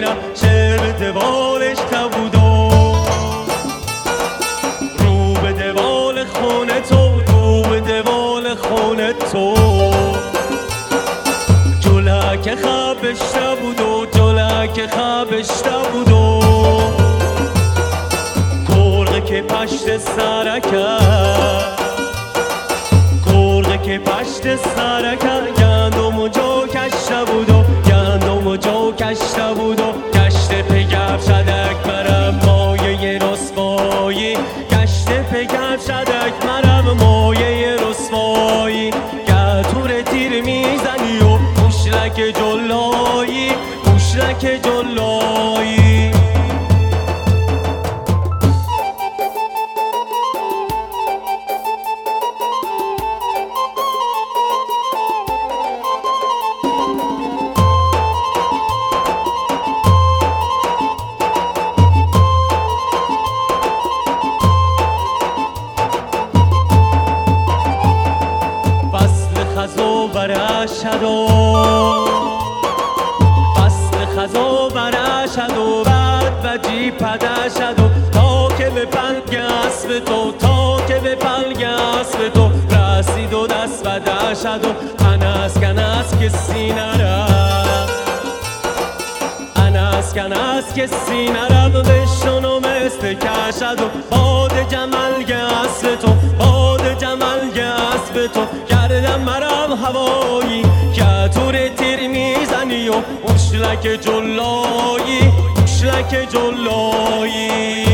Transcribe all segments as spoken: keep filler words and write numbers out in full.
میرم شعر به دوالش تبود و رو به دوال خونه تو، رو به دوال خونه تو جلک خبشته بود و جلک خبشته بود و کرغه که پشت سرکه که پشت سرکه گندم و جو کشته بود و گندم و جو کشته بود و کشت پگف شدک مرم مایه رسوایی کشت پگف شدک مرم مایه رسوایی گتور تیر میزنی و مشلک جلایی مشلک جلایی خزو برشد و فصل خزو برشد و بعد وجی پدشد و تا که به پلگ اسب تو تا که به پلگ اسب تو رسید و دست بدشد و انس کنس که سینه رفت انس کنس که سینه رفت بشون و مثل کشد و باد جملگ اسب تو باد جملگ اسب تو کردم مرم هوایی که تور تیر میزنی و مشلک جلایی مشلک جلایی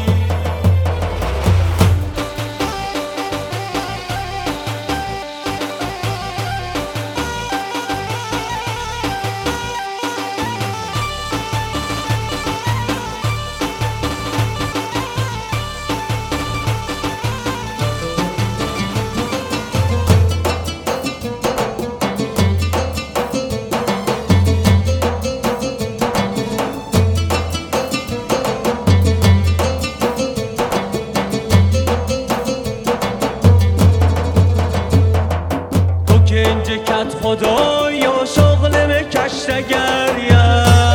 کت خدایا شغل مکشتگریه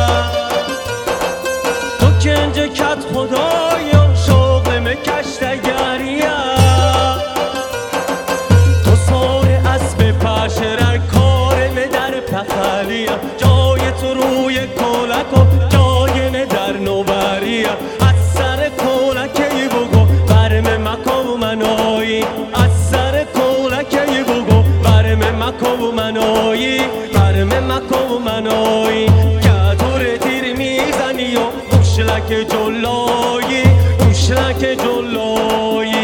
تو کنج کت خدایا شغل مکشتگریه تو سار اسب پشرر کار به در پخلیه جای تو روی کولک و جای در نوبریه از سر کولکی بگو برم مکو منایی از سر کولکی بگو برم مکو منایی برم مکو منایی که دور تیر میزنی و مشلک جلایی مشلک جلایی